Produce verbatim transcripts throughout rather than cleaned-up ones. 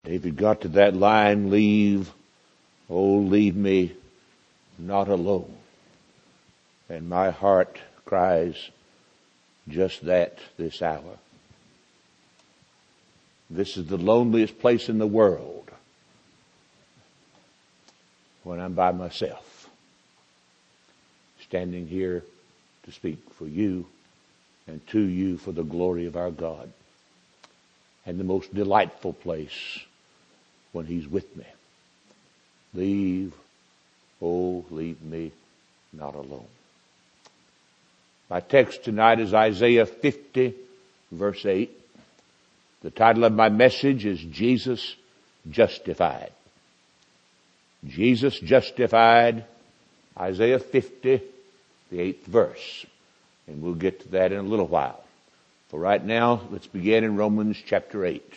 If you got to that line, leave, oh, leave me not alone. And my heart cries just that this hour. This is the loneliest place in the world when I'm by myself, standing here to speak for you and to you for the glory of our God. And the most delightful place when He's with me. Leave, oh, leave me not alone. My text tonight is Isaiah fifty, verse eight. The title of my message is Jesus Justified. Jesus Justified, Isaiah fifty, the eighth verse. And we'll get to that in a little while. For right now, let's begin in Romans chapter eight.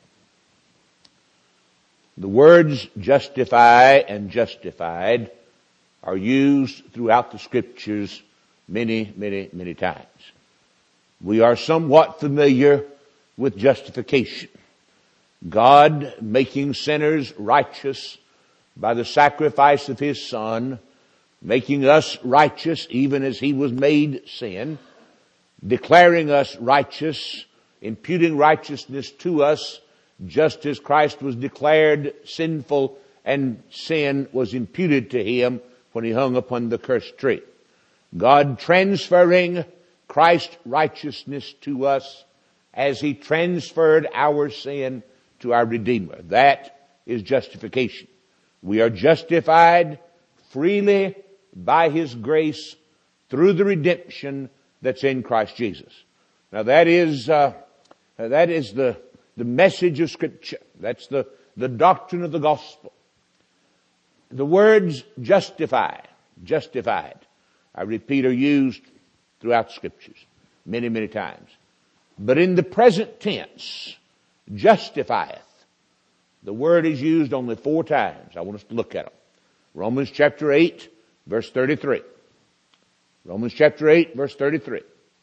The words justify and justified are used throughout the Scriptures many, many, many times. We are somewhat familiar with justification. God making sinners righteous by the sacrifice of His Son, making us righteous even as He was made sin, declaring us righteous, imputing righteousness to us just as Christ was declared sinful and sin was imputed to Him when He hung upon the cursed tree. God transferring Christ's righteousness to us as He transferred our sin to our Redeemer. That is justification. We are justified freely by His grace through the redemption that's in Christ Jesus. Now that is, uh, that is the, the message of Scripture. That's the, the doctrine of the gospel. The words justify, justified, I repeat, are used throughout Scriptures many, many times. But in the present tense, justifieth, the word is used only four times. I want us to look at them. Romans chapter eight, verse thirty-three. Romans chapter eight, verse thirty-three.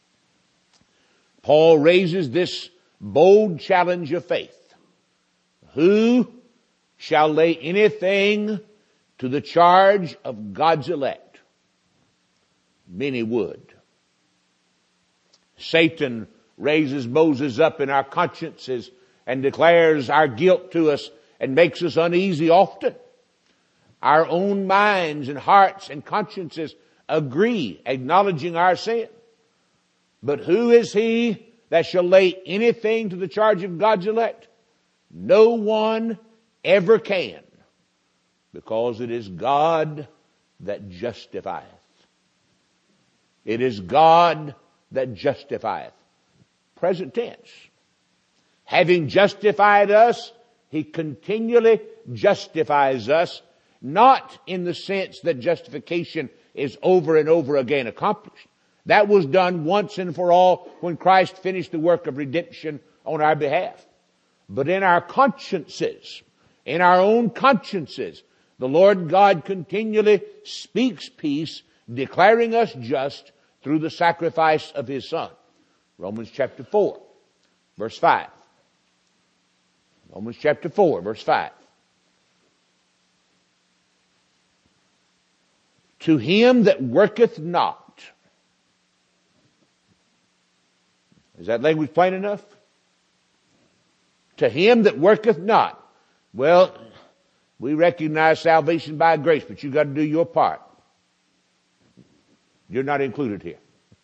Paul raises this bold challenge of faith. Who shall lay anything to the charge of God's elect? Many would. Satan raises Moses up in our consciences and declares our guilt to us and makes us uneasy often. Our own minds and hearts and consciences agree, acknowledging our sin. But who is he that shall lay anything to the charge of God's elect? No one ever can, because it is God that justifieth. It is God that justifieth. Present tense. Having justified us, He continually justifies us, not in the sense that justification is over and over again accomplished. That was done once and for all when Christ finished the work of redemption on our behalf. But in our consciences, in our own consciences, the Lord God continually speaks peace, declaring us just through the sacrifice of His Son. Romans chapter four, verse five. Romans chapter four, verse five. To him that worketh not. Is that language plain enough? To him that worketh not. Well, we recognize salvation by grace, but you've got to do your part. You're not included here.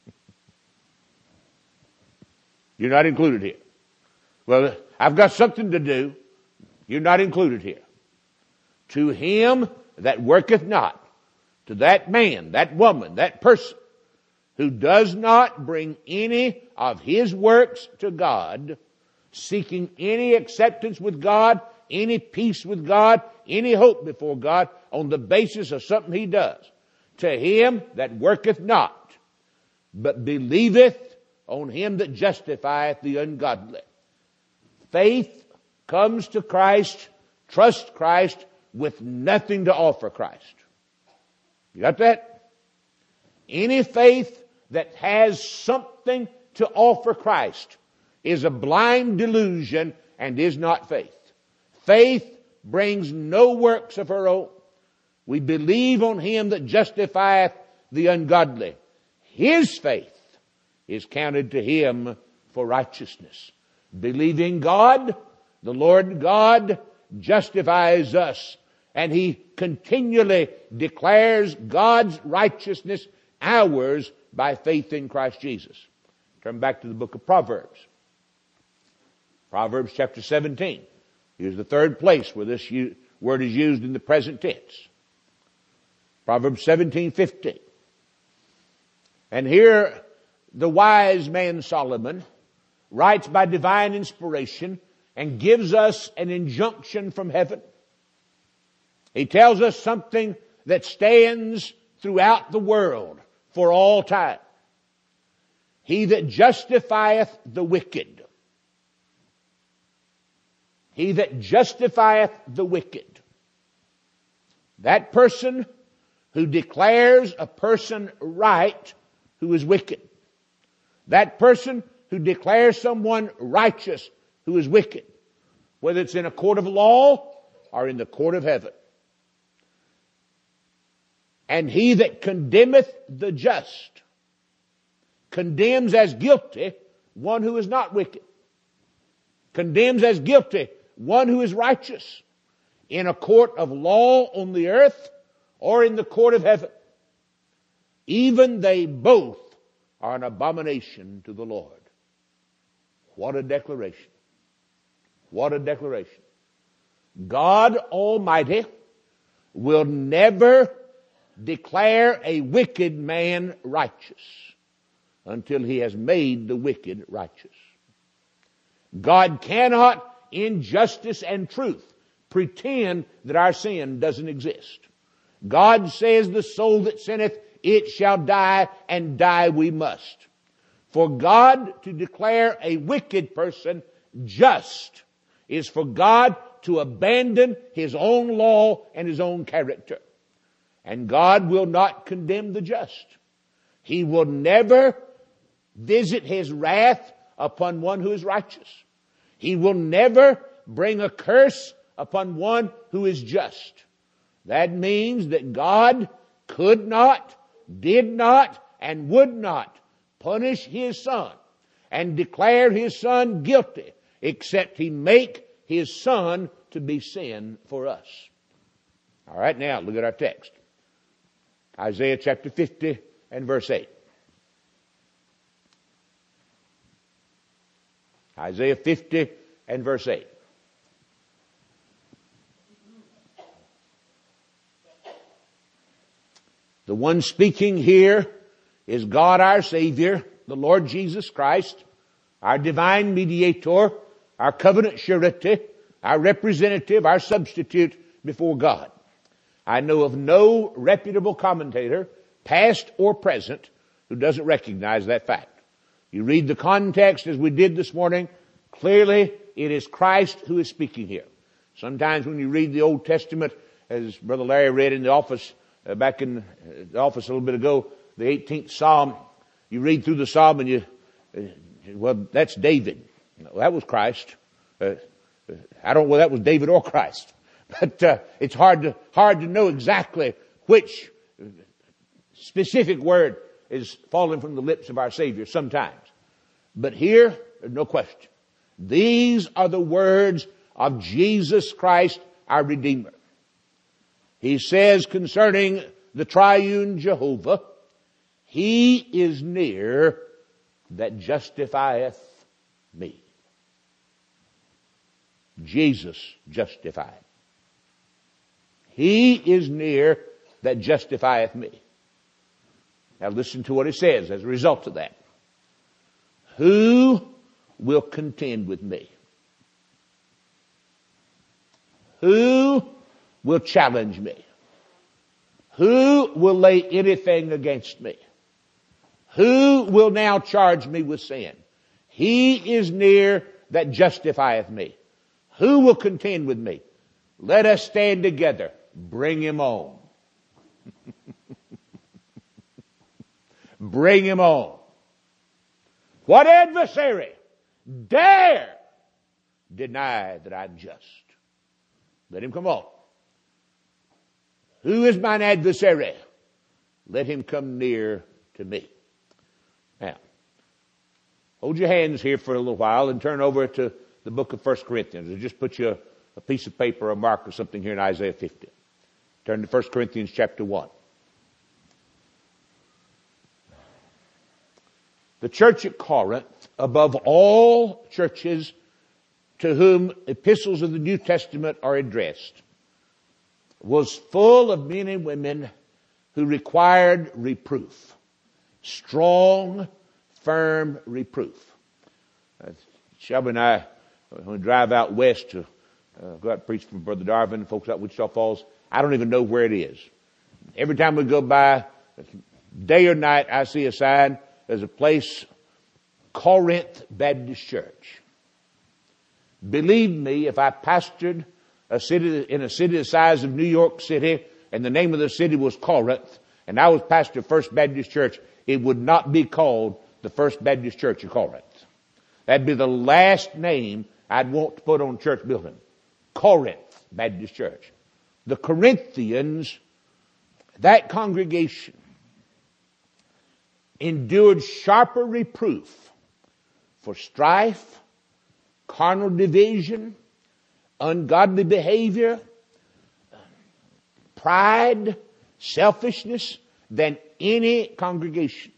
You're not included here. Well, I've got something to do. You're not included here. To him that worketh not, to that man, that woman, that person who does not bring any of his works to God, seeking any acceptance with God, any peace with God, any hope before God on the basis of something he does. To him that worketh not, but believeth on him that justifieth the ungodly. Faith comes to Christ, trust Christ, with nothing to offer Christ. You got that? Any faith that has something to offer Christ is a blind delusion and is not faith. Faith brings no works of her own. We believe on him that justifieth the ungodly. His faith is counted to him for righteousness. Believing God, the Lord God justifies us, and he continually declares God's righteousness ours by faith in Christ Jesus. Turn back to the book of Proverbs. Proverbs chapter seventeen. Here's the third place where this word is used in the present tense. Proverbs seventeen fifteen. And here the wise man Solomon writes by divine inspiration and gives us an injunction from heaven. He tells us something that stands throughout the world for all time. He that justifieth the wicked. He that justifieth the wicked. That person who declares a person right who is wicked. That person who declares someone righteous who is wicked. Whether it's in a court of law or in the court of heaven. And he that condemneth the just condemns as guilty one who is not wicked. Condemns as guilty one who is righteous in a court of law on the earth or in the court of heaven. Even they both are an abomination to the Lord. What a declaration. What a declaration. God Almighty will never declare a wicked man righteous until he has made the wicked righteous. God cannot, in justice and truth, pretend that our sin doesn't exist. God says, the soul that sinneth, it shall die, and die we must. For God to declare a wicked person just is for God to abandon his own law and his own character. And God will not condemn the just. He will never visit his wrath upon one who is righteous. He will never bring a curse upon one who is just. That means that God could not, did not, and would not punish his son and declare his son guilty except he make his son to be sin for us. All right, now look at our text. Isaiah chapter fifty and verse eight. Isaiah fifty and verse eight. The one speaking here is God our Savior, the Lord Jesus Christ, our divine mediator, our covenant surety, our representative, our substitute before God. I know of no reputable commentator, past or present, who doesn't recognize that fact. You read the context as we did this morning, clearly it is Christ who is speaking here. Sometimes when you read the Old Testament, as Brother Larry read in the office, uh, back in the office a little bit ago, the eighteenth Psalm, you read through the Psalm and you, uh, well, that's David. Well, that was Christ. Uh, I don't know whether that was David or Christ. But uh, it's hard to hard to know exactly which specific word is falling from the lips of our Savior sometimes. But here, there's no question. These are the words of Jesus Christ, our Redeemer. He says concerning the triune Jehovah, He is near that justifieth me. Jesus justified. He is near that justifieth me. Now listen to what it says as a result of that. Who will contend with me? Who will challenge me? Who will lay anything against me? Who will now charge me with sin? He is near that justifieth me. Who will contend with me? Let us stand together. Bring him on. Bring him on. What adversary dare deny that I'm just? Let him come on. Who is mine adversary? Let him come near to me. Now, hold your hands here for a little while and turn over to the book of First Corinthians. Or just put you a, a piece of paper or a mark or something here in Isaiah fifty. Turn to First Corinthians chapter one. The church at Corinth, above all churches to whom epistles of the New Testament are addressed, was full of men and women who required reproof. Strong, firm reproof. Uh, Shelby and I, when we drive out west to uh, go out and preach for Brother Darvin, folks out Wichita Falls, I don't even know where it is. Every time we go by, day or night, I see a sign. There's a place, Corinth Baptist Church. Believe me, if I pastored a city in a city the size of New York City, and the name of the city was Corinth, and I was pastor of First Baptist Church, it would not be called the First Baptist Church of Corinth. That'd be the last name I'd want to put on church building. Corinth Baptist Church. The Corinthians, that congregation, endured sharper reproof for strife, carnal division, ungodly behavior, pride, selfishness than any congregation.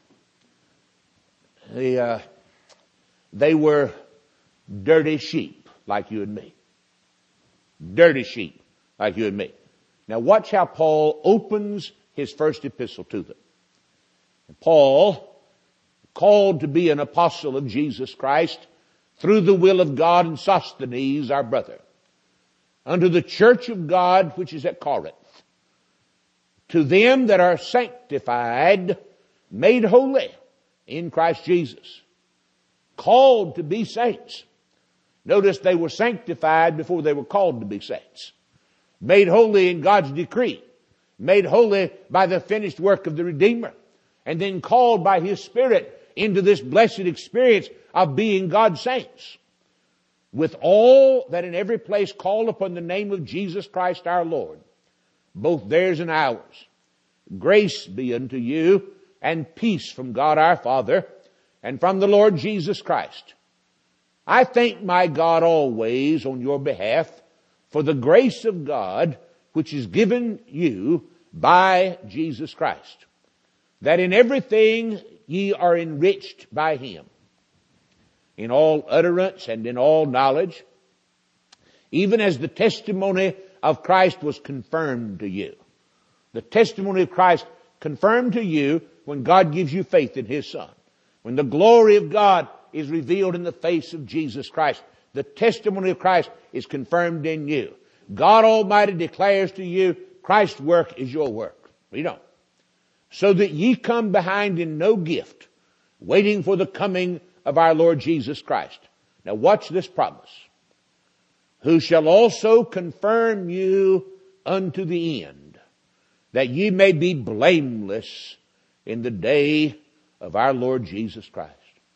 They, uh, they were dirty sheep like you and me. Dirty sheep like you and me. Now watch how Paul opens his first epistle to them. Paul, called to be an apostle of Jesus Christ through the will of God, and Sosthenes, our brother, unto the church of God which is at Corinth, to them that are sanctified, made holy in Christ Jesus, called to be saints. Notice they were sanctified before they were called to be saints. Made holy in God's decree. Made holy by the finished work of the Redeemer. And then called by His Spirit into this blessed experience of being God's saints. With all that in every place call upon the name of Jesus Christ our Lord, both theirs and ours. Grace be unto you, and peace from God our Father, and from the Lord Jesus Christ. I thank my God always on your behalf for the grace of God which is given you by Jesus Christ, that in everything ye are enriched by Him, in all utterance and in all knowledge, even as the testimony of Christ was confirmed to you. The testimony of Christ confirmed to you when God gives you faith in His Son. When the glory of God is revealed in the face of Jesus Christ, the testimony of Christ is confirmed in you. God Almighty declares to you, Christ's work is your work. Read on. So that ye come behind in no gift, waiting for the coming of our Lord Jesus Christ. Now watch this promise. Who shall also confirm you unto the end, that ye may be blameless in the day of our Lord Jesus Christ.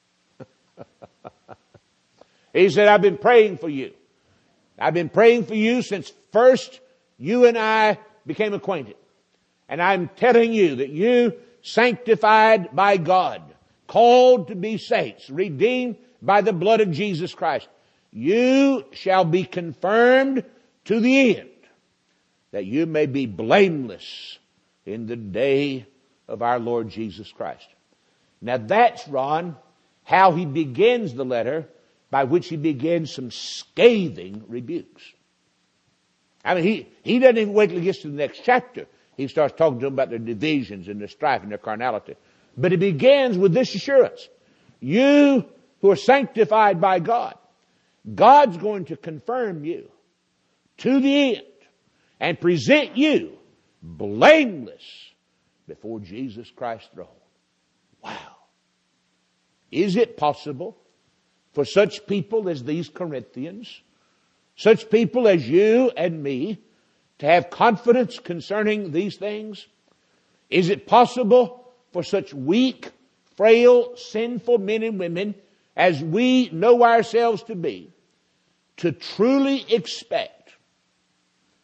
He said, I've been praying for you. I've been praying for you since first you and I became acquainted. And I'm telling you that you, sanctified by God, called to be saints, redeemed by the blood of Jesus Christ, you shall be confirmed to the end, that you may be blameless in the day of our Lord Jesus Christ. Now that's, Ron, how he begins the letter, by which he begins some scathing rebukes. I mean, he, he doesn't even wait till he gets to the next chapter. He starts talking to them about their divisions and their strife and their carnality. But it begins with this assurance. You who are sanctified by God, God's going to confirm you to the end and present you blameless before Jesus Christ's throne. Wow. Is it possible for such people as these Corinthians, such people as you and me, to have confidence concerning these things? Is it possible for such weak, frail, sinful men and women as we know ourselves to be, to truly expect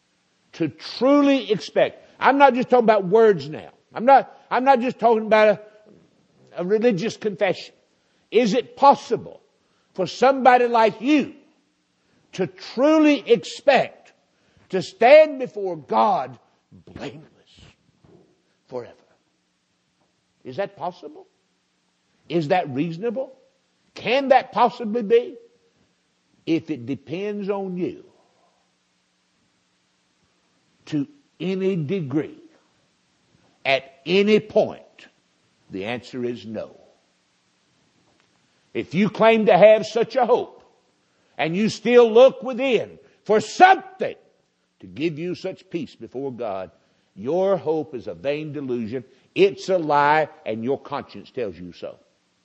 to truly expect. I'm not just talking about words now. I'm not, I'm not just talking about a, a religious confession. Is it possible for somebody like you to truly expect to stand before God blameless forever? Is that possible? Is that reasonable? Can that possibly be? If it depends on you to any degree, at any point, the answer is no. If you claim to have such a hope, and you still look within for something to give you such peace before God, your hope is a vain delusion. It's a lie, and your conscience tells you so.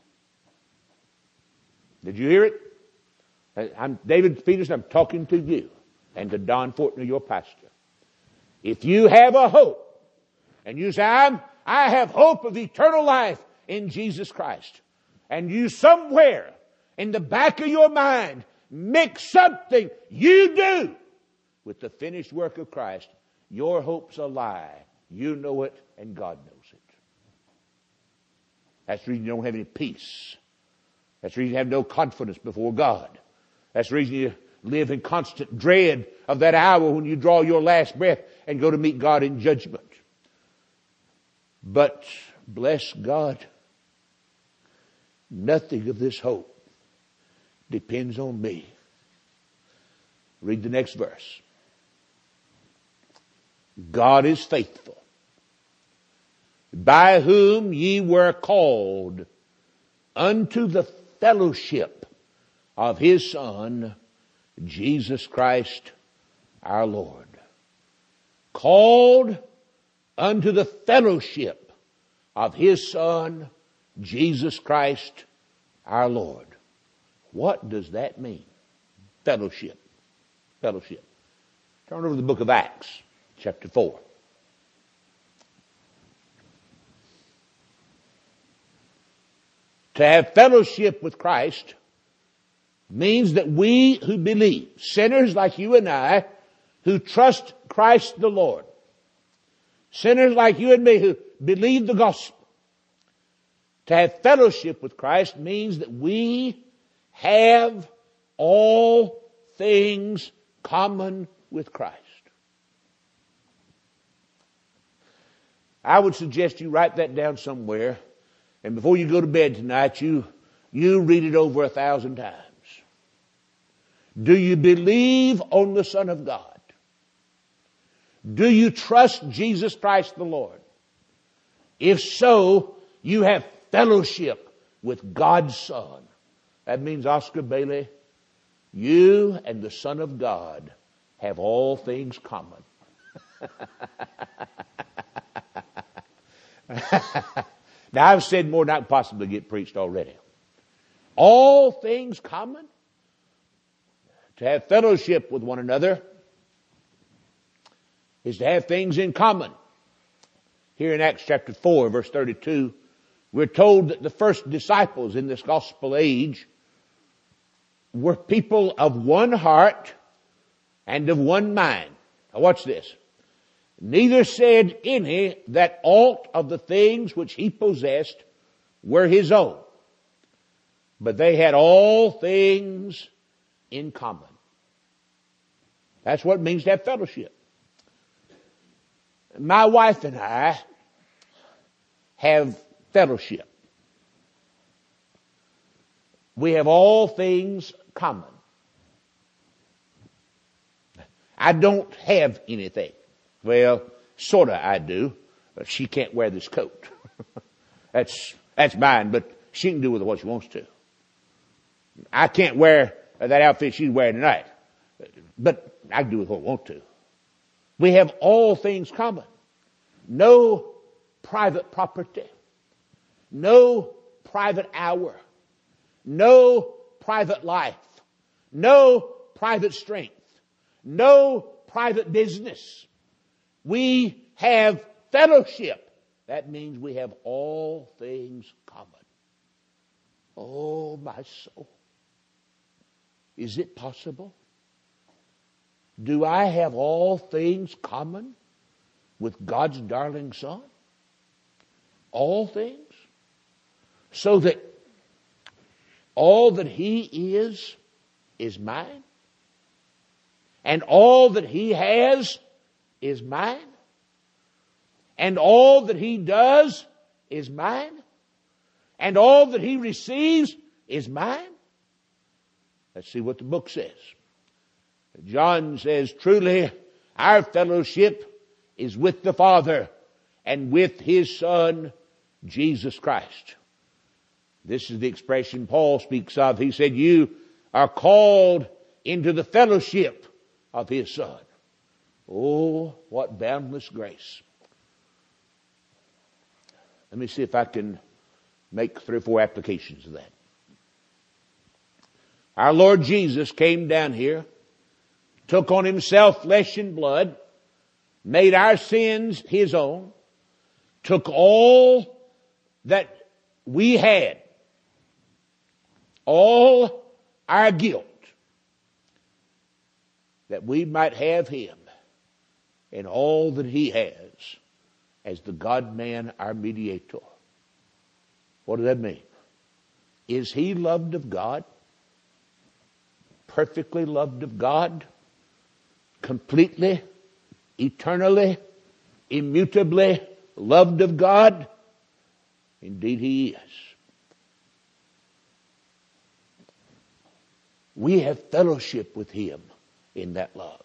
Did you hear it? I'm David Peterson. I'm talking to you and to Don Fortner, your pastor. If you have a hope, and you say, I'm, I have hope of eternal life in Jesus Christ, and you somewhere in the back of your mind mix something you do with the finished work of Christ, your hope's a lie. You know it, and God knows it. That's the reason you don't have any peace. That's the reason you have no confidence before God. That's the reason you live in constant dread of that hour when you draw your last breath and go to meet God in judgment. But bless God, nothing of this hope depends on me. Read the next verse. God is faithful, by whom ye were called unto the fellowship of His Son, Jesus Christ our Lord. Called unto the fellowship of His Son, Jesus Christ our Lord. What does that mean? Fellowship. Fellowship. Turn over to the book of Acts, chapter four. To have fellowship with Christ means that we who believe, sinners like you and I, who trust Christ the Lord, sinners like you and me who believe the gospel, to have fellowship with Christ means that we have all things common with Christ. I would suggest you write that down somewhere, and before you go to bed tonight, you, you read it over a thousand times. Do you believe on the Son of God? Do you trust Jesus Christ the Lord? If so, you have fellowship with God's Son. That means, Oscar Bailey, you and the Son of God have all things common. Now, I've said more than I can possibly get preached already. All things common? To have fellowship with one another is to have things in common. Here in Acts chapter four, verse thirty-two, we're told that the first disciples in this gospel age were people of one heart and of one mind. Now watch this. Neither said any that aught of the things which he possessed were his own, but they had all things in common. That's what it means to have fellowship. My wife and I have fellowship. We have all things common. I don't have anything. Well, sort of I do. But she can't wear this coat. that's that's mine, but she can do with it what she wants to. I can't wear that outfit she's wearing tonight. But I can do with what I want to. We have all things common. No private property. No private hour. No private life. No private strength. No private business. We have fellowship. That means we have all things common. Oh, my soul. Is it possible Do I have all things common with God's darling Son? All things? So that all that He is, is mine? And all that He has is mine? And all that He does is mine? And all that He receives is mine? Let's see what the book says. John says, truly, our fellowship is with the Father and with His Son, Jesus Christ. This is the expression Paul speaks of. He said, you are called into the fellowship of His Son. Oh, what boundless grace. Let me see if I can make three or four applications of that. Our Lord Jesus came down here, took on Himself flesh and blood, made our sins His own, took all that we had, all our guilt, that we might have Him and all that He has as the God-man, our mediator. What does that mean? Is He loved of God? Perfectly loved of God? Completely, eternally, immutably loved of God? Indeed He is. We have fellowship with Him in that love.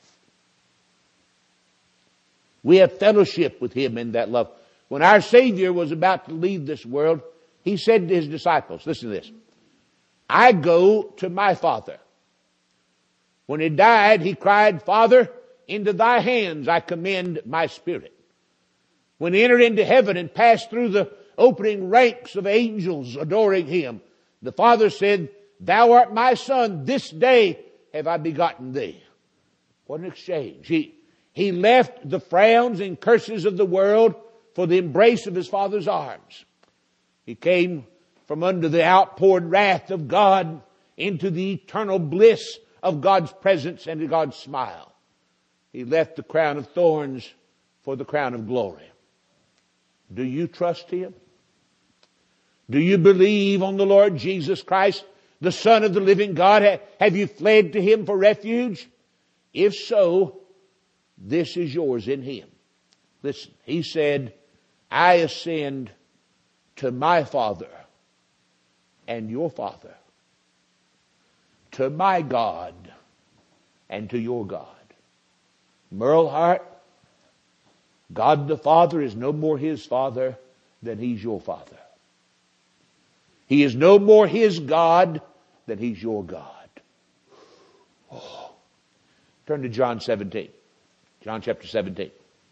We have fellowship with Him in that love. When our Savior was about to leave this world, He said to His disciples, listen to this, I go to my Father. When He died, He cried, Father, into Thy hands I commend my spirit. When He entered into heaven and passed through the opening ranks of angels adoring Him, the Father said, Thou art my Son, this day have I begotten Thee. What an exchange. He, he left the frowns and curses of the world for the embrace of His Father's arms. He came from under the outpoured wrath of God into the eternal bliss of God's presence and God's smile. He left the crown of thorns for the crown of glory. Do you trust Him? Do you believe on the Lord Jesus Christ, the Son of the living God? Have you fled to Him for refuge? If so, this is yours in Him. Listen, He said, I ascend to my Father and your Father, to my God and to your God. Merle Hart, God the Father is no more His Father than He's your Father. He is no more His God than He's your God. Oh. Turn to John seventeen. John chapter seventeen.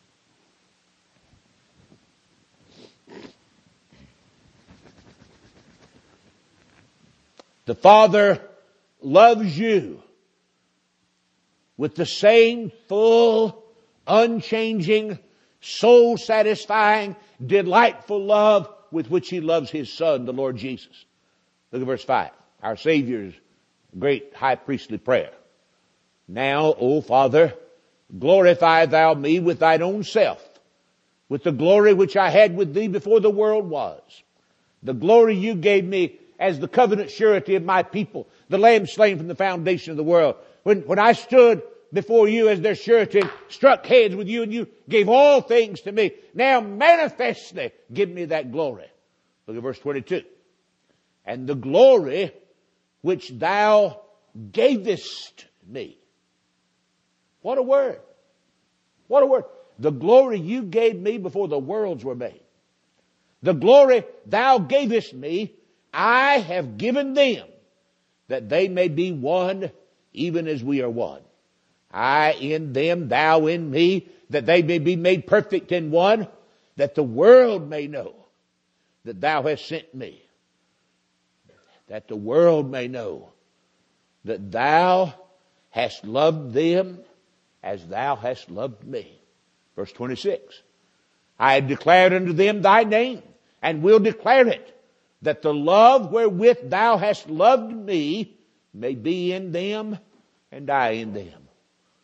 The Father loves you with the same full, unchanging, soul-satisfying, delightful love with which He loves His Son, the Lord Jesus. Look at verse five. Our Savior's great high priestly prayer. Now, O Father, glorify Thou me with Thine own self, with the glory which I had with Thee before the world was. The glory You gave me as the covenant surety of my people, the Lamb slain from the foundation of the world. When, when I stood before You as their surety, struck heads with You, and You gave all things to me. Now manifestly give me that glory. Look at verse twenty-two. And the glory which Thou gavest me. What a word. What a word. The glory You gave me before the worlds were made. The glory Thou gavest me, I have given them, that they may be one, even as we are one. I in them, Thou in me, that they may be made perfect in one, that the world may know that Thou hast sent me. That the world may know that Thou hast loved them as Thou hast loved me. Verse twenty-six. I have declared unto them Thy name, and will declare it, that the love wherewith Thou hast loved me may be in them, and I in them.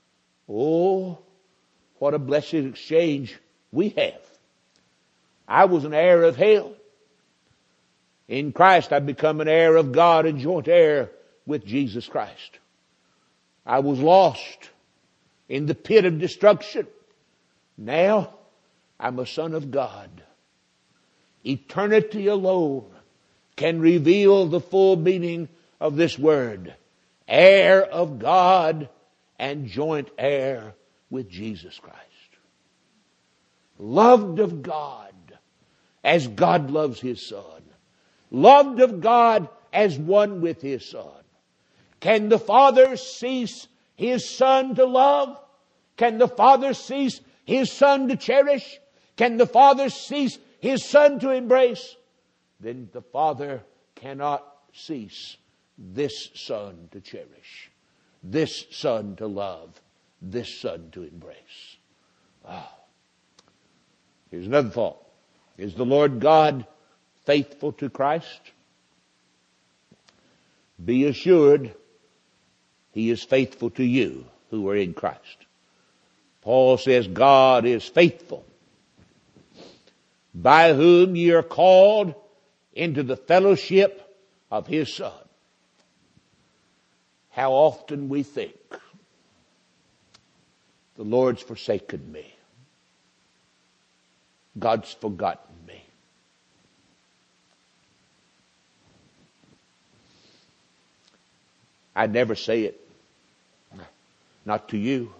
Oh, what a blessed exchange we have. I was an heir of hell. In Christ I become an heir of God and joint heir with Jesus Christ. I was lost in the pit of destruction. Now I'm a son of God. Eternity alone can reveal the full meaning of this word. Heir of God and joint heir with Jesus Christ. Loved of God as God loves His Son. Loved of God as one with His Son. Can the Father cease His Son to love? Can the Father cease His Son to cherish? Can the Father cease His Son to embrace? Then the Father cannot cease this Son to cherish, this Son to love, this Son to embrace. Wow. Here's another thought. Is the Lord God faithful to Christ? Be assured He is faithful to you who are in Christ. Paul says God is faithful, by whom ye are called into the fellowship of His Son. How often we think, the Lord's forsaken me. God's forgotten me. I never say it. Not to you.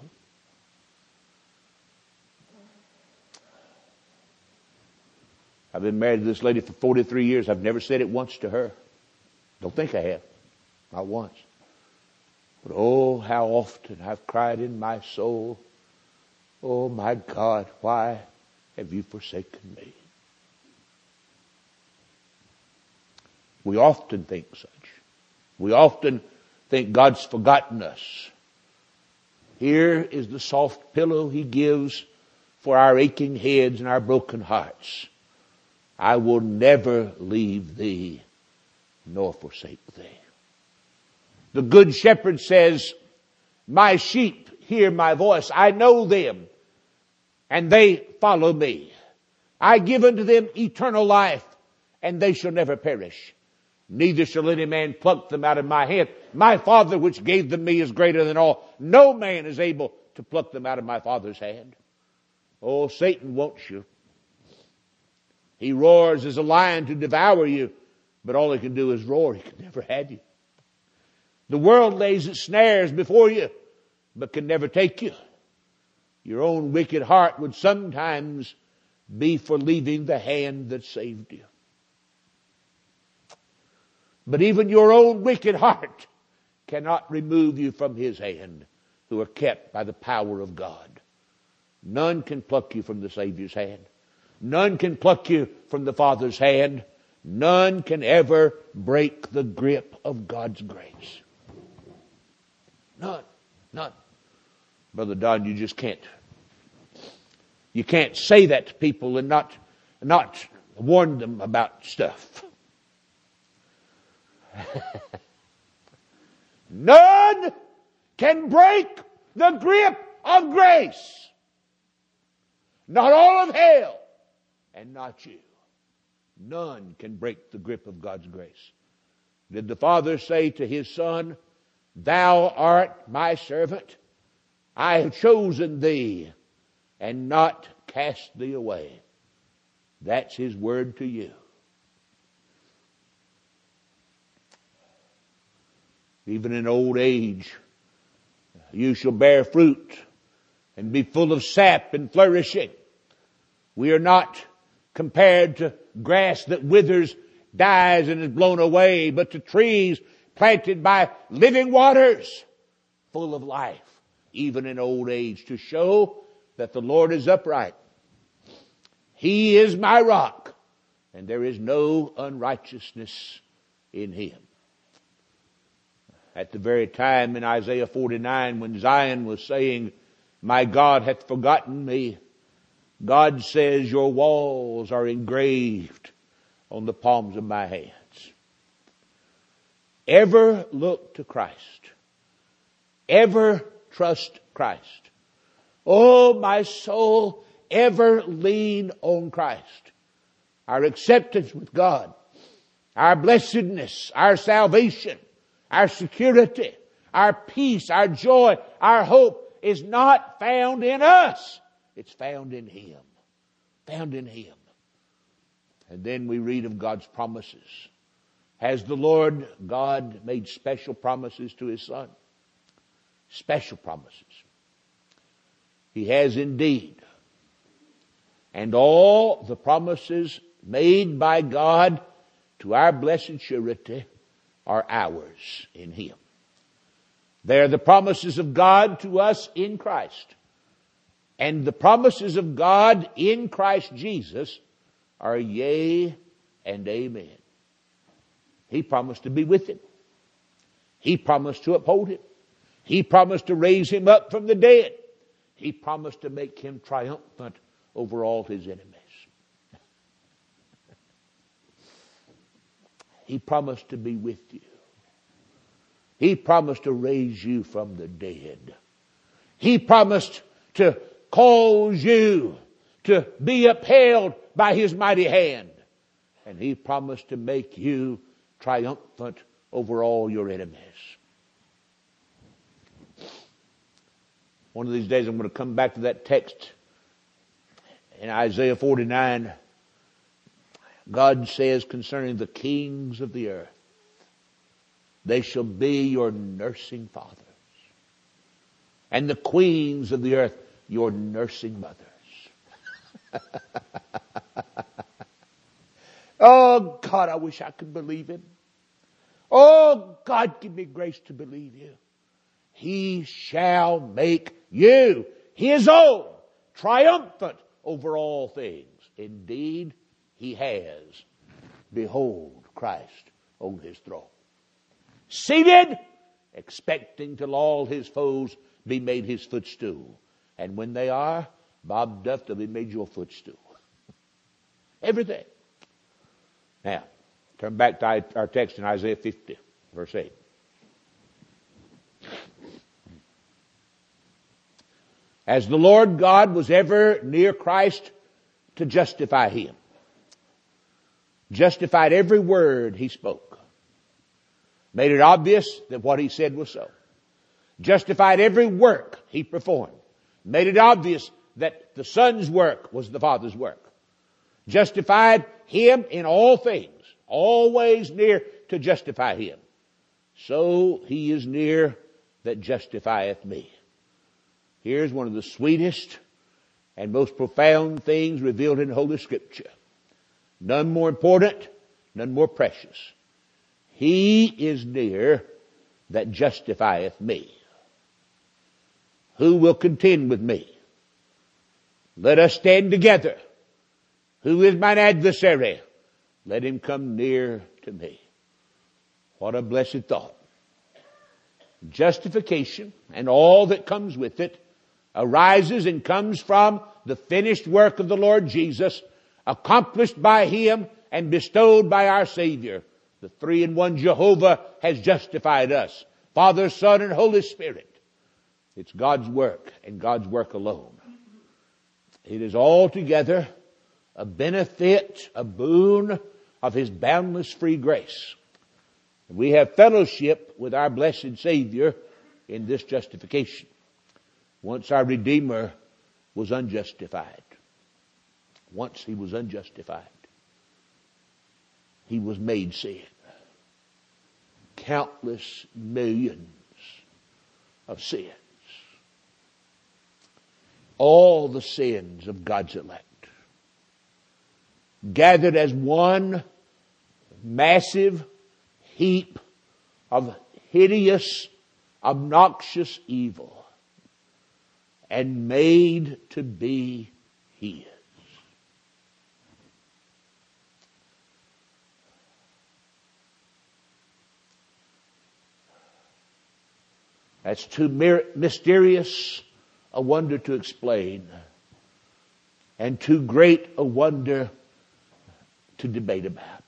I've been married to this lady for forty-three years. I've never said it once to her. Don't think I have. Not once. But oh, how often I've cried in my soul, oh my God, why have you forsaken me? We often think such. We often think God's forgotten us. Here is the soft pillow He gives for our aching heads and our broken hearts. I will never leave thee nor forsake thee. The good shepherd says, my sheep hear my voice. I know them and they follow me. I give unto them eternal life and they shall never perish. Neither shall any man pluck them out of my hand. My Father which gave them me is greater than all. No man is able to pluck them out of my Father's hand. Oh, Satan wants you. He roars as a lion to devour you, but all he can do is roar. He can never have you. The world lays its snares before you, but can never take you. Your own wicked heart would sometimes be for leaving the hand that saved you. But even your own wicked heart cannot remove you from His hand, who are kept by the power of God. None can pluck you from the Savior's hand. None can pluck you from the Father's hand. None can ever break the grip of God's grace. None. None. Brother Don, you just can't. You can't say that to people and not, not warn them about stuff. None can break the grip of grace. Not all of hell and not you. None can break the grip of God's grace. Did the Father say to His Son, thou art my servant? I have chosen thee and not cast thee away. That's His word to you. Even in old age, you shall bear fruit and be full of sap and flourishing. We are not compared to grass that withers, dies, and is blown away, but to trees planted by living waters, full of life, even in old age, to show that the Lord is upright. He is my rock, and there is no unrighteousness in Him. At the very time in Isaiah forty-nine when Zion was saying, my God hath forgotten me, God says, your walls are engraved on the palms of my hands. Ever look to Christ. Ever trust Christ. Oh, my soul, ever lean on Christ. Our acceptance with God, our blessedness, our salvation, our security, our peace, our joy, our hope is not found in us. It's found in Him. Found in Him. And then we read of God's promises. Has the Lord God made special promises to His Son? Special promises. He has indeed. And all the promises made by God to our blessed surety are ours in Him. They are the promises of God to us in Christ. And the promises of God in Christ Jesus are yea and amen. He promised to be with him. He promised to uphold him. He promised to raise him up from the dead. He promised to make him triumphant over all his enemies. He promised to be with you. He promised to raise you from the dead. He promised to cause you to be upheld by His mighty hand. And He promised to make you triumphant over all your enemies. One of these days I'm going to come back to that text in Isaiah forty-nine. God says concerning the kings of the earth, they shall be your nursing fathers, and the queens of the earth your nursing mothers. Oh, God, I wish I could believe Him. Oh, God, give me grace to believe You. He shall make you His own, triumphant over all things. Indeed, He has. Behold Christ on His throne, seated, expecting till all His foes be made His footstool. And when they are, Bob Duff, they'll be made your footstool. Everything. Now, turn back to our text in Isaiah fifty, verse eight. As the Lord God was ever near Christ to justify Him, justified every word He spoke, made it obvious that what He said was so, justified every work He performed, made it obvious that the Son's work was the Father's work, justified Him in all things, always near to justify Him. So He is near that justifieth me. Here's one of the sweetest and most profound things revealed in Holy Scripture. None more important, none more precious. He is near that justifieth me. Who will contend with me? Let us stand together. Who is mine adversary? Let him come near to me. What a blessed thought. Justification and all that comes with it arises and comes from the finished work of the Lord Jesus, accomplished by Him and bestowed by our Savior. The three-in-one Jehovah has justified us. Father, Son, and Holy Spirit. It's God's work and God's work alone. It is altogether a benefit, a boon of His boundless free grace. We have fellowship with our blessed Savior in this justification. Once our Redeemer was unjustified. Once He was unjustified. He was made sin. Countless millions of sins. All the sins of God's elect. Gathered as one massive heap of hideous, obnoxious evil. And made to be His. That's too mysterious a wonder to explain, and too great a wonder to debate about.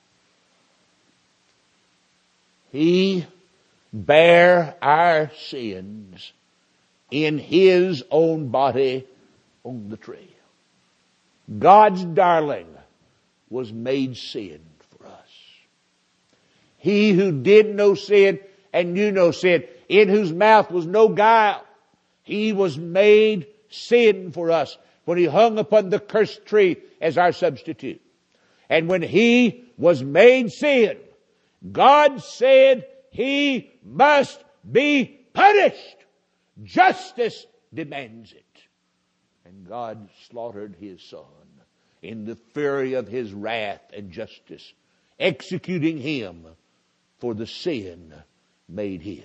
He bare our sins in His own body on the tree. God's darling was made sin for us. He who did no sin and knew no sin, in whose mouth was no guile, he was made sin for us when he hung upon the cursed tree as our substitute. And when he was made sin, God said he must be punished. Justice demands it. And God slaughtered his son in the fury of his wrath and justice, executing him for the sin made his.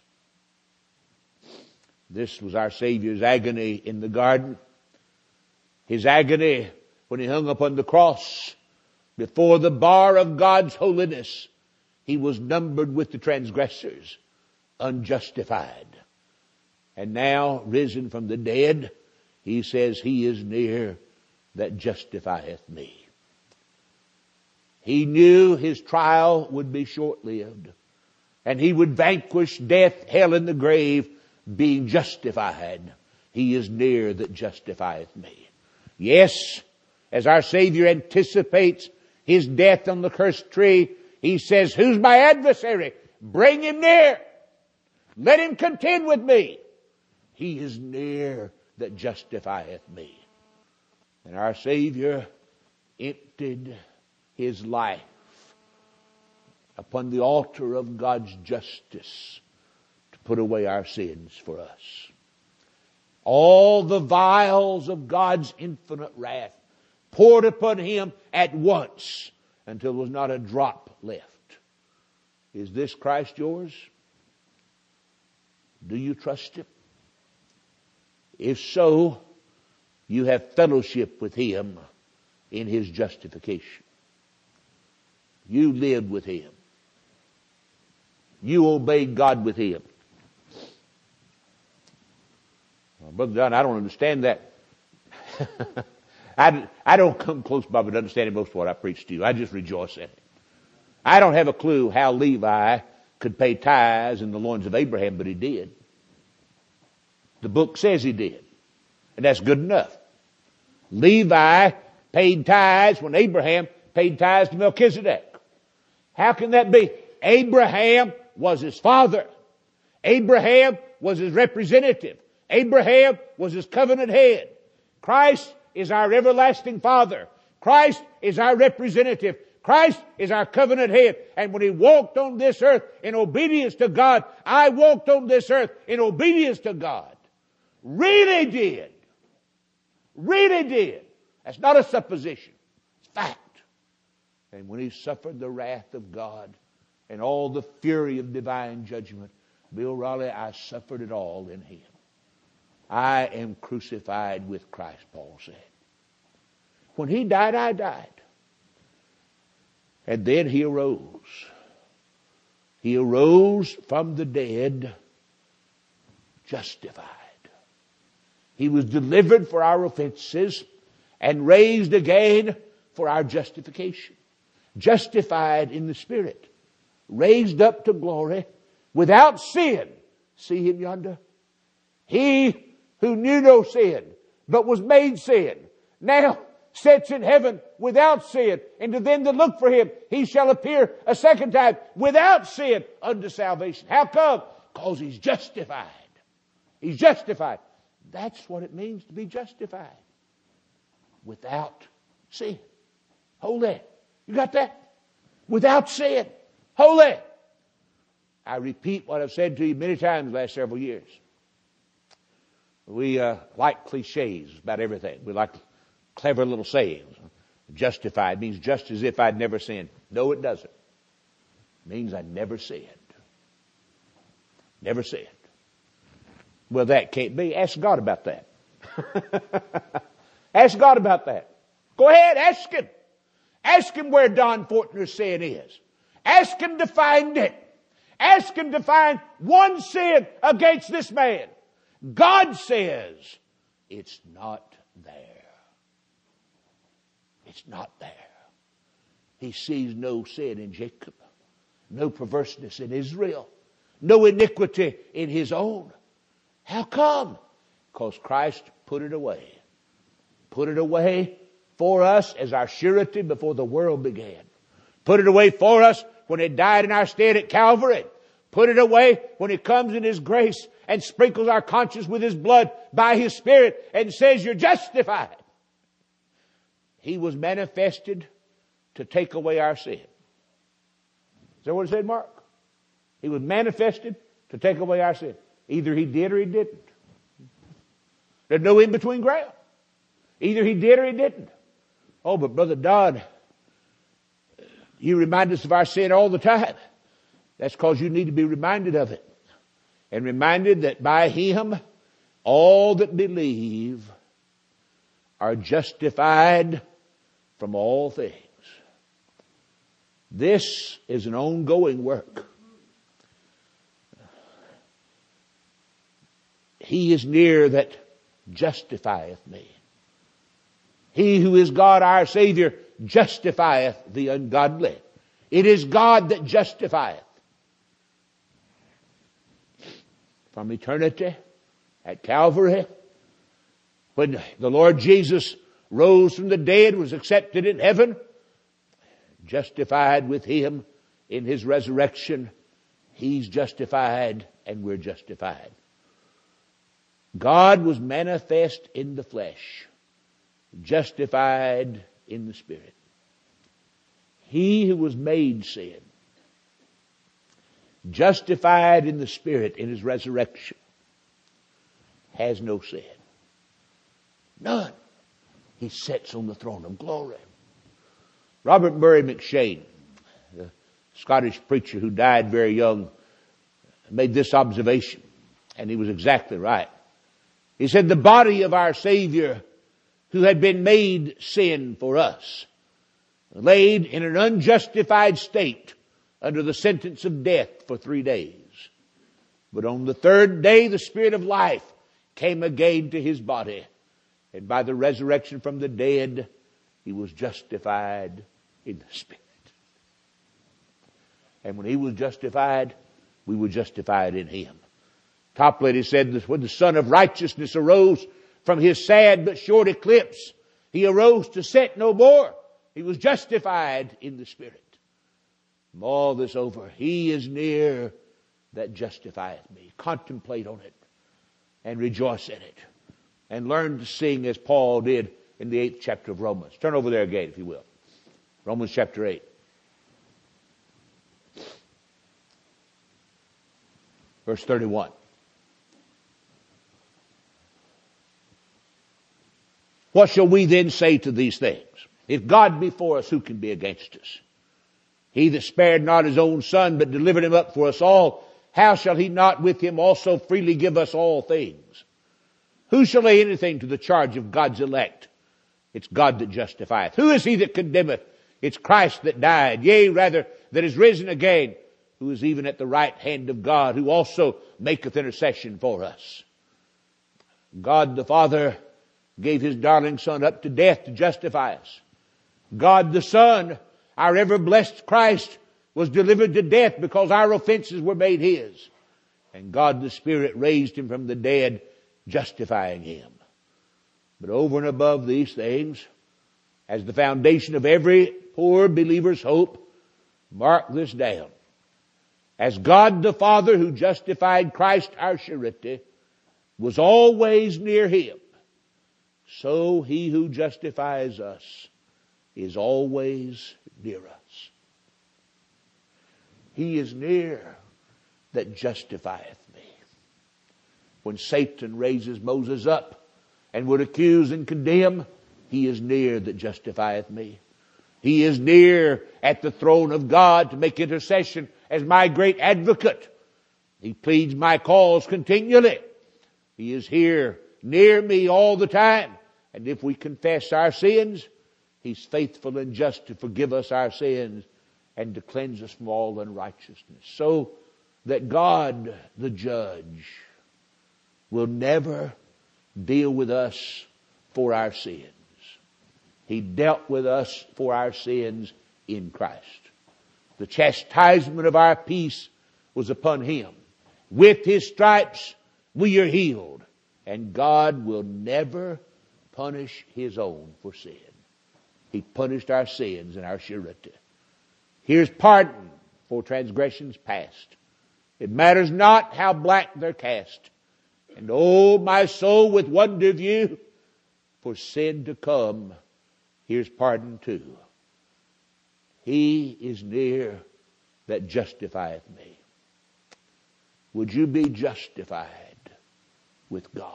This was our Savior's agony in the garden. His agony when he hung upon the cross before the bar of God's holiness. He was numbered with the transgressors, unjustified. And now, risen from the dead, he says, he is near that justifieth me. He knew his trial would be short-lived, and he would vanquish death, hell, and the grave, being justified. He is near that justifieth me. Yes, as our Savior anticipates his death on the cursed tree, he says, who's my adversary? Bring him near. Let him contend with me. He is near that justifieth me. And our Savior emptied his life upon the altar of God's justice to put away our sins for us. All the vials of God's infinite wrath poured upon him at once until there was not a drop left. Is this Christ yours? Do you trust him? If so, you have fellowship with him in his justification. You lived with him. You obeyed God with him. Well, Brother John, I don't understand that. I, I don't come close, Bob, to understanding most of what I preach to you. I just rejoice in it. I don't have a clue how Levi could pay tithes in the loins of Abraham, but he did. The book says he did. And that's good enough. Levi paid tithes when Abraham paid tithes to Melchizedek. How can that be? Abraham was his father. Abraham was his representative. Abraham was his covenant head. Christ is our everlasting Father. Christ is our representative. Christ is our covenant head. And when he walked on this earth in obedience to God, I walked on this earth in obedience to God. Really did. Really did. That's not a supposition. It's fact. And when he suffered the wrath of God and all the fury of divine judgment, Bill Raleigh, I suffered it all in him. I am crucified with Christ, Paul said. When he died, I died. And then he arose. He arose from the dead, justified. He was delivered for our offenses and raised again for our justification. Justified in the Spirit. Raised up to glory without sin. See him yonder? He who knew no sin, but was made sin, now sits in heaven without sin. And to them that look for him, he shall appear a second time without sin unto salvation. How come? Because he's justified. He's justified. That's what it means to be justified. Without sin. Holy. You got that? Without sin. Holy. I repeat what I've said to you many times the last several years. We uh, like cliches about everything. We like clever little sayings. Justified means just as if I'd never sinned. No, it doesn't. It means I never sinned. Never sinned. Well, that can't be. Ask God about that. Ask God about that. Go ahead, ask him. Ask him where Don Fortner's sin is. Ask him to find it. Ask him to find one sin against this man. God says it's not there. It's not there. He sees no sin in Jacob, no perverseness in Israel, no iniquity in his own. How come? Because Christ put it away Put it away for us as our surety before the world began. Put it away for us when He died in our stead at Calvary. Put it away when He comes in His grace and sprinkles our conscience with His blood by His Spirit and says, you're justified. He was manifested to take away our sin. Is that what it said, Mark? He was manifested to take away our sin. Either He did or He didn't. There's no in-between ground. Either He did or He didn't. Oh, but Brother Dodd, you remind us of our sin all the time. That's because you need to be reminded of it. And reminded that by Him, all that believe are justified from all things. This is an ongoing work. He is near that justifieth me. He who is God our Savior justifieth the ungodly. It is God that justifieth. From eternity at Calvary, when the Lord Jesus rose from the dead, was accepted in heaven, justified with Him in His resurrection, He's justified and we're justified. God was manifest in the flesh, justified in the Spirit. He who was made sin, justified in the Spirit in His resurrection, has no sin. None. He sits on the throne of glory. Robert Murray McCheyne, the Scottish preacher who died very young, made this observation, and he was exactly right. He said, the body of our Savior, who had been made sin for us, laid in an unjustified state under the sentence of death for three days. But on the third day, the Spirit of life came again to His body. And by the resurrection from the dead, He was justified in the Spirit. And when He was justified, we were justified in Him. Toplady said that when the Son of Righteousness arose from His sad but short eclipse, He arose to set no more. He was justified in the Spirit. From all this over, He is near that justifieth me. Contemplate on it and rejoice in it. And learn to sing as Paul did in the eighth chapter of Romans. Turn over there again, if you will. Romans chapter eight. Verse thirty-one. What shall we then say to these things? If God be for us, who can be against us? He that spared not His own Son, but delivered Him up for us all, how shall He not with Him also freely give us all things? Who shall lay anything to the charge of God's elect? It's God that justifieth. Who is He that condemneth? It's Christ that died, yea, rather, that is risen again, who is even at the right hand of God, who also maketh intercession for us. God the Father gave His darling Son up to death to justify us. God the Son, our ever blessed Christ, was delivered to death because our offenses were made His. And God the Spirit raised Him from the dead, justifying Him. But over and above these things, as the foundation of every poor believer's hope, mark this down. As God the Father, who justified Christ our surety, was always near Him, so He who justifies us is always near us. He is near that justifieth me. When Satan raises Moses up and would accuse and condemn, He is near that justifieth me. He is near at the throne of God to make intercession as my great advocate. He pleads my cause continually. He is here near me all the time. And if we confess our sins, He's faithful and just to forgive us our sins and to cleanse us from all unrighteousness. So that God, the judge, will never deal with us for our sins. He dealt with us for our sins in Christ. The chastisement of our peace was upon Him. With His stripes we are healed. And God will never punish his own for sin. He punished our sins and our surety. Here's pardon for transgressions past. It matters not how black they're cast. And oh, my soul, with wonder view, for sin to come, here's pardon too. He is near that justifieth me. Would you be justified with God?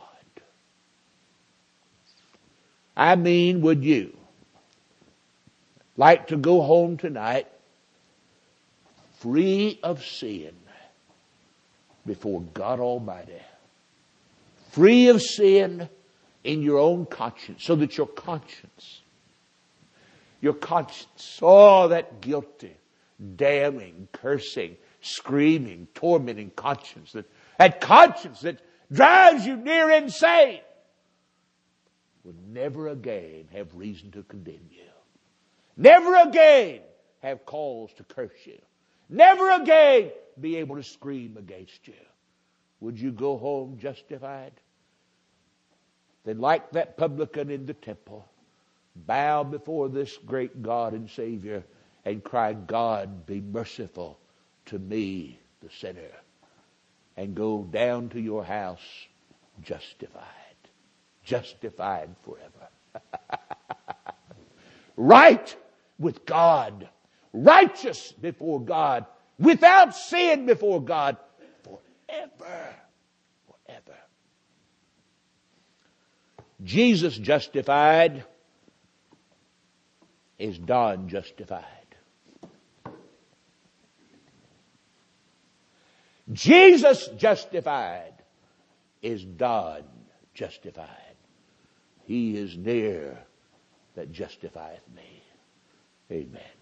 I mean, would you like to go home tonight free of sin before God Almighty? Free of sin in your own conscience, so that your conscience, your conscience, oh, that guilty, damning, cursing, screaming, tormenting conscience, that, that conscience that drives you near insane, will never again have reason to condemn you. Never again have cause to curse you. Never again be able to scream against you. Would you go home justified? Then, like that publican in the temple, bow before this great God and Savior and cry, God, be merciful to me, the sinner, and go down to your house justified. Justified forever. Right with God. Righteous before God. Without sin before God. Forever. Forever. Jesus justified is Don justified. Jesus justified is Don justified. He is near that justifieth me. Amen.